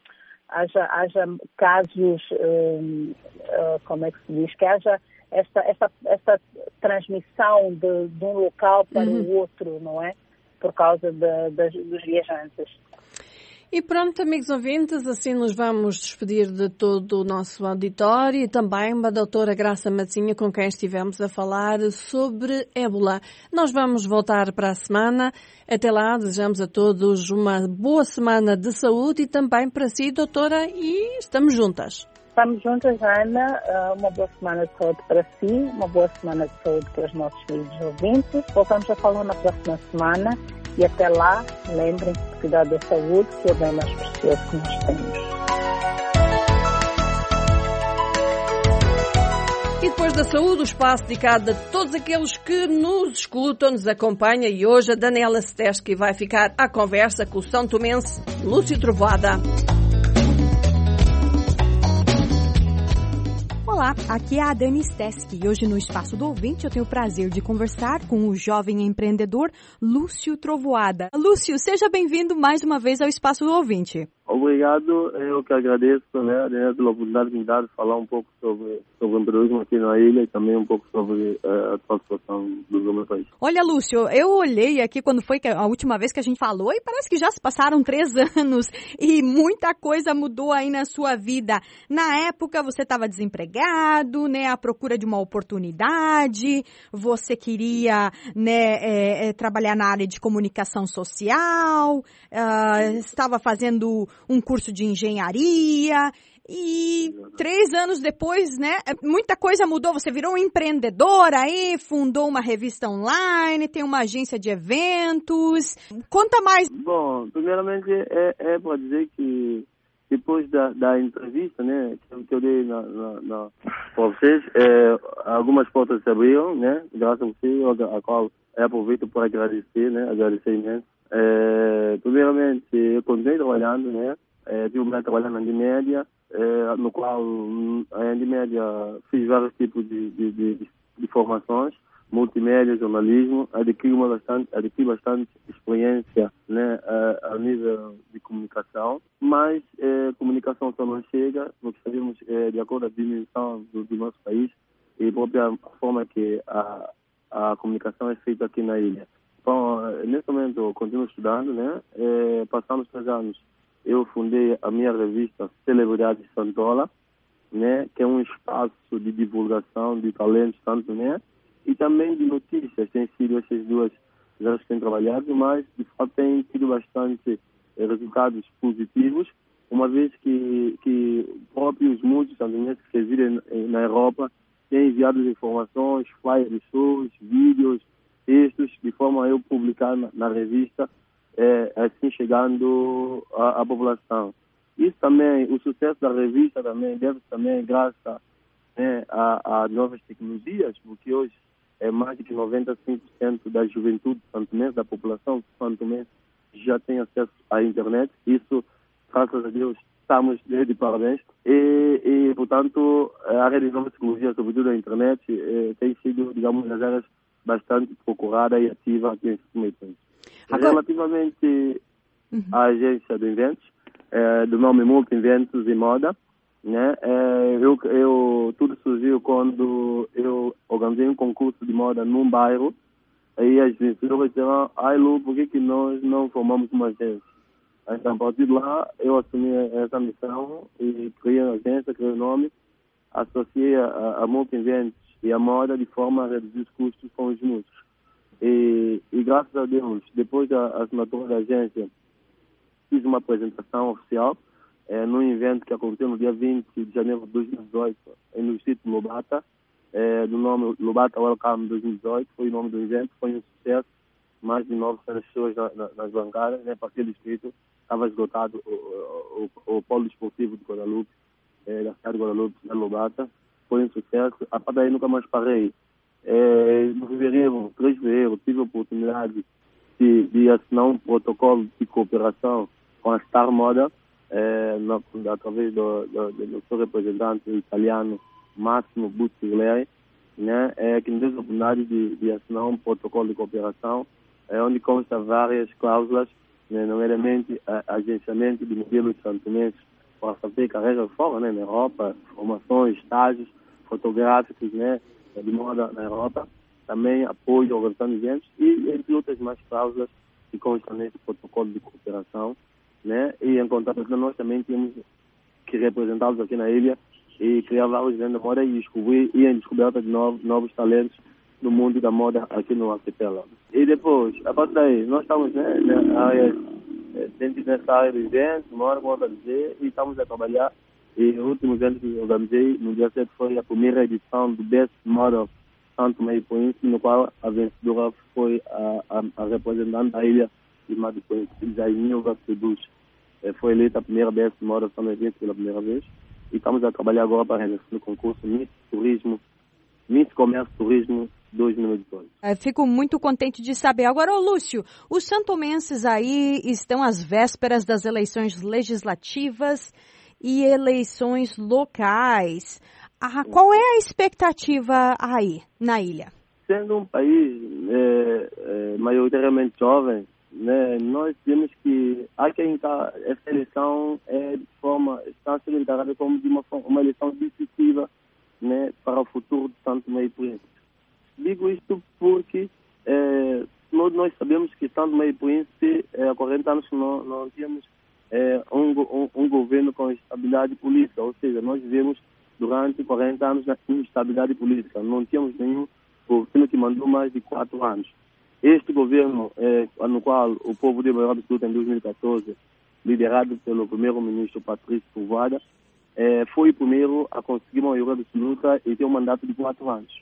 casos, como é que se diz, que haja esta transmissão de um local para o outro, não é? Por causa dos viajantes. E pronto, amigos ouvintes, assim nos vamos despedir de todo o nosso auditório e também da doutora Graça Matzinha, com quem estivemos a falar sobre ébola. Nós vamos voltar para a semana. Até lá, desejamos a todos uma boa semana de saúde e também para si, doutora, e estamos juntas. Estamos juntas, Ana. Uma boa semana de saúde para si, uma boa semana de saúde para os nossos queridos ouvintes. Voltamos a falar na próxima semana. E até lá, lembrem-se de cuidar da saúde, que é o bem mais precioso que nós temos. E depois da saúde, o espaço dedicado a todos aqueles que nos escutam, nos acompanham. E hoje a Daniela Stesky vai ficar à conversa com o São Tomense Lúcio Trovoada. Olá, aqui é a Dani Stesky e hoje no Espaço do Ouvinte eu tenho o prazer de conversar com o jovem empreendedor Lúcio Trovoada. Lúcio, seja bem-vindo mais uma vez ao Espaço do Ouvinte. Obrigado, eu que agradeço, pela oportunidade de me dar de falar um pouco sobre o empreendedorismo aqui na ilha e também um pouco sobre a atual situação do meu país. Olha, Lúcio, eu olhei aqui quando foi a última vez que a gente falou e parece que já se passaram 3 anos e muita coisa mudou aí na sua vida. Na época você estava desempregado, à procura de uma oportunidade, você queria, trabalhar na área de comunicação social, estava fazendo um curso de engenharia e 3 anos depois, muita coisa mudou. Você virou um empreendedor aí, fundou uma revista online, tem uma agência de eventos. Conta mais. Bom, primeiramente é para dizer que depois da entrevista, que eu dei para vocês, algumas portas se abriram, graças a você, a qual eu aproveito para agradecer imenso. Primeiramente, eu continuei trabalhando, tive trabalhando na Andimédia, no qual a Andimédia fiz vários tipos de formações, multimédia, jornalismo, adquiri bastante experiência, né, a nível de comunicação, mas comunicação só não chega, porque sabemos, de acordo com a dimensão do nosso país e a própria forma que a comunicação é feita aqui na ilha. Então, nesse momento, eu continuo estudando, né, passamos 3 anos, eu fundei a minha revista Celebridades Santola, né, que é um espaço de divulgação de talentos tanto, né, e também de notícias. Tem sido essas duas áreas que têm trabalhado, mas de fato tem tido bastante resultados positivos, uma vez que próprios muitos santomenses que residem na Europa têm enviado informações, flyers de shows, vídeos, textos, de forma a eu publicar na revista, assim chegando à população. Isso também, o sucesso da revista também deve também graças a novas tecnologias, porque hoje mais de 95% da juventude santomense, da população santomense, já tem acesso à internet. Isso, graças a Deus, estamos de parabéns. E portanto, a área de novas tecnologias, sobretudo a internet, tem sido, digamos, das áreas bastante procurada e ativa aqui em São Tomé. Relativamente à agência de eventos, do nome Multi Eventos e Moda, né? Tudo surgiu quando eu organizei um concurso de moda num bairro, aí as pessoas disseram, Lu, por que nós não formamos uma agência? Então, a partir de lá, eu assumi essa missão e criei a agência, criei o nome, associei a Multi Eventos e a moda de forma a reduzir os custos com os músicos. E graças a Deus, depois da assinatura da agência, fiz uma apresentação oficial num evento que aconteceu no dia 20 de janeiro de 2018 no distrito de Lobata, do nome Lobata Welcome 2018, foi o nome do evento, foi um sucesso, mais de 900 pessoas nas bancadas, né, para aquele distrito, estava esgotado o polo esportivo de Guadalupe, da cidade de Guadalupe, da Lobata, foi um sucesso, a partir daí nunca mais parei. No fevereiro, 3 de fevereiro, tive a oportunidade de assinar um protocolo de cooperação com a Star Moda, através do seu representante italiano Massimo Buttiglieri, né, que nos deu a oportunidade de assinar um protocolo de cooperação, onde consta várias cláusulas, né, nomeadamente agenciamento de modelos santomenses para fazer carreira fora, né, na Europa, formações, estágios fotográficos, né, de moda na Europa, também apoio à organização de eventos e entre outras mais cláusulas que constam nesse protocolo de cooperação, né? E em contrapartida nós também temos que representá-los aqui na ilha e criar vários eventos de moda e em descoberta de novos talentos no mundo da moda aqui no arquipélago. E depois, a partir daí, nós estamos, né, dentro dessa área de eventos, moda, como eu dizer, e estamos a trabalhar. E o último evento que eu organizei no dia 7 foi a primeira edição do Best Model Santo Tomé e Príncipe, no qual a vencedora foi a representante da ilha de Santo Tomé e Príncipe, Jainilva Seduz. Foi eleita a primeira Best Model Santo Tomé e Príncipe pela primeira vez. E estamos a trabalhar agora para o concurso Miss Comércio Turismo 2018. Fico muito contente de saber. Agora, Lúcio, os santomenses aí estão às vésperas das eleições legislativas e eleições locais. Qual é a expectativa aí, na ilha? Sendo um país maioritariamente jovem, né, nós temos que essa eleição está sendo encarada como uma eleição decisiva, né, para o futuro de Santo Tomé e Príncipe. Digo isto porque nós sabemos que Santo Tomé e Príncipe, há 40 anos não tínhamos um governo com estabilidade política, ou seja, nós vivemos durante 40 anos na instabilidade política, não tínhamos nenhum governo que mandou mais de 4 anos. Este governo, no qual o povo deu maioria absoluta em 2014, liderado pelo primeiro-ministro Patrício Trovoada, foi o primeiro a conseguir uma maioria absoluta e ter um mandato de 4 anos.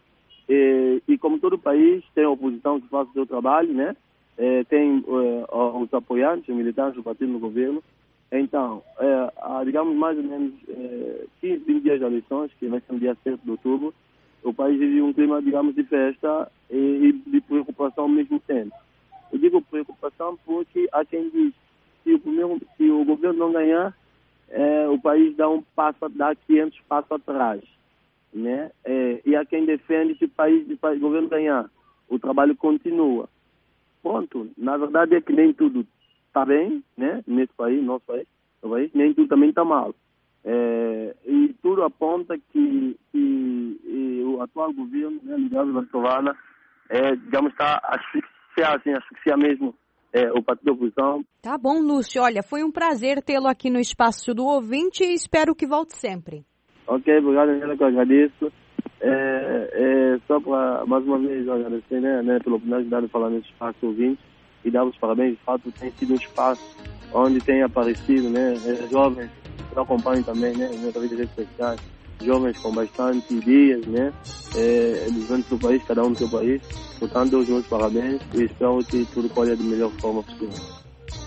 E como todo país, tem a oposição que faz o seu trabalho, né? Tem os apoiantes, os militantes do partido no governo. Então, há, digamos, mais ou menos 15, 20 dias de eleições, que vai ser no dia 7 de outubro, o país vive um clima, digamos, de festa e de preocupação ao mesmo tempo. Eu digo preocupação porque há quem diz que se o governo não ganhar, o país dá 500 passos atrás. né? E há quem defende que o governo ganhar, o trabalho continua. Pronto, na verdade é que nem tudo está bem, né? Nesse país, nosso país, nem tudo também está mal. E tudo aponta que o atual governo, né, liderado pela Sovana, digamos, está a asfixiar mesmo o partido da oposição. Tá bom, Lúcio. Olha, foi um prazer tê-lo aqui no Espaço do Ouvinte e espero que volte sempre. Ok, obrigado, Angela, que eu agradeço. Só para, mais uma vez, agradecer, né, pela oportunidade de falar nesse Espaço do Ouvinte e dar os parabéns. De fato, tem sido um espaço onde tem aparecido, né, jovens que acompanham também, né, nas redes sociais, jovens com bastante ideias, né, dos do país, cada um do seu país. Portanto, dou os meus parabéns e espero que tudo corra da melhor forma possível.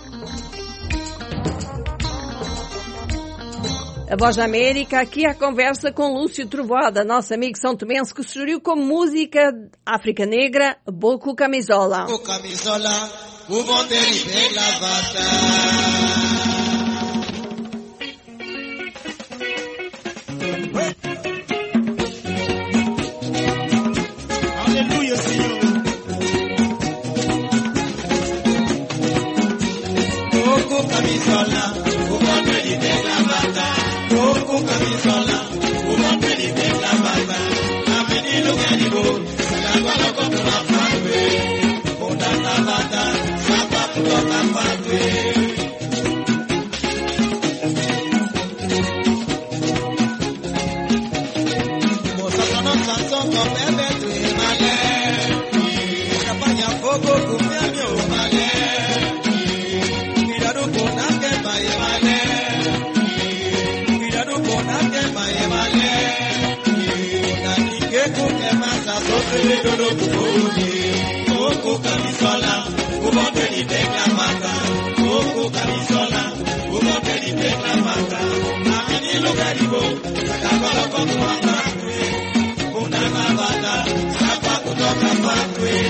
A Voz da América, aqui a conversa com Lúcio Trovoada, nosso amigo são tomense, que sugeriu como música África Negra, Boco Camisola. Boco Camisola, o Monteiro de Lavata. Aleluia, Senhor. Boco Camisola, o Monteiro de Lavata. Boco Camisola, o Monteiro de Lavata. A menino Garibo, Sagua logo com a Fatue. Bunda Lavata, Sapato com a Fatue. Boco Camisola, o Monteiro de Lavata. Boco Camisola, o Monteiro de Lavata. A menino Garibo, Sagua logo com a Fatue. Bunda Lavata, Sapato com a Fatue.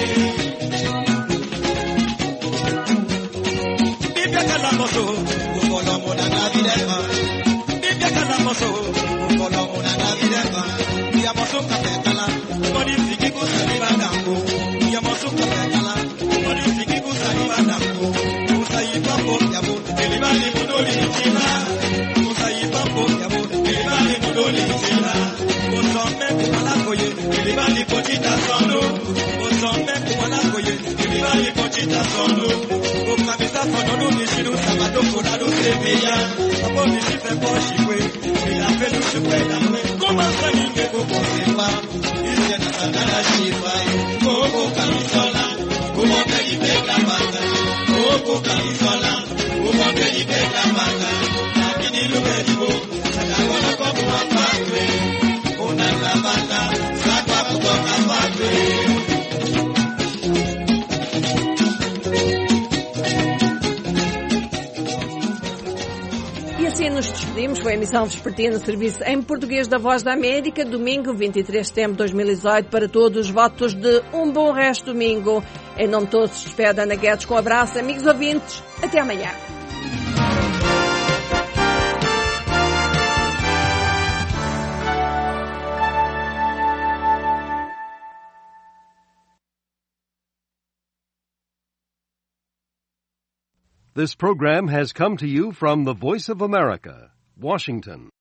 Bibia Calamoso, o Colomo na Navideva. Bibia Calamoso, o Colomo na Navideva. E a moço Capetala, Morifique com Salibanambo. E a moço Capetala, Morifique com Salibanambo. O Saíbambo, ele vai lhe mudar de China. O Saíbambo, ele vai lhe mudar de China. O Somé Kumalakoye, ele vai lhe Cochita Sono. O Somé Kumalakoye, ele vai lhe Cochita Sono. O Camisa Sono no Nishiru, Sabato Kurado Sebeya. A Bobi se fez Boshikwe, e a Felu Supedamwe. Como a Saningue Kukusepa, e se na Sangara Shifai. Boco Camisola, o Monteiro de Lavata. Boco Camisola, o Monteiro de Lavata. A menino Garibo, Sagua logo com a Fatue. Bunda Lavata, Sapato com a Fatue. Assim nos despedimos. Foi a emissão vespertina de serviço em português da Voz da América, domingo 23 de setembro de 2018. Para todos os votos de um bom resto de domingo. Em nome de todos, se despede Ana Guedes com um abraço. Amigos ouvintes, até amanhã. This program has come to you from the Voice of America, Washington.